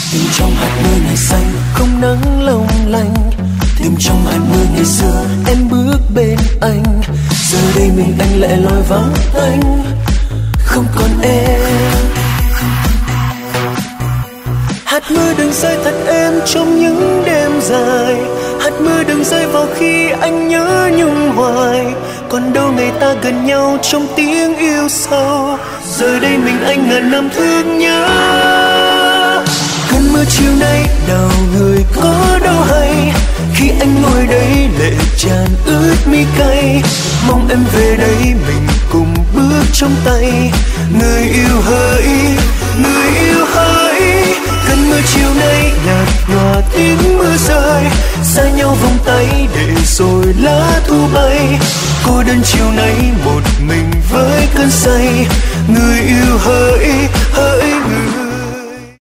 Tìm trong hạt mưa ngày xanh không nắng long lanh, tìm trong hạt mưa ngày xưa em bước bên anh. Giờ đây mình anh lại loi vắng anh, không còn em. Hạt mưa đừng rơi thật êm trong những đêm dài, hạt mưa đừng rơi vào khi anh nhớ nhung hoài. Còn đâu ngày ta gần nhau trong tiếng yêu sâu, giờ đây mình anh ngàn năm thương nhớ. Cơn mưa chiều nay đào người có đâu hay, khi anh ngồi đây lệ tràn ướt mi cay. Mong em về đây mình cùng bước trong tay. Người yêu hỡi, người yêu hỡi. Cơn mưa chiều nay nhạt nhòa tiếng mưa rơi, xa nhau vòng tay để rồi lá thu bay. Cô đơn chiều nay một mình với cơn say. Người yêu hỡi,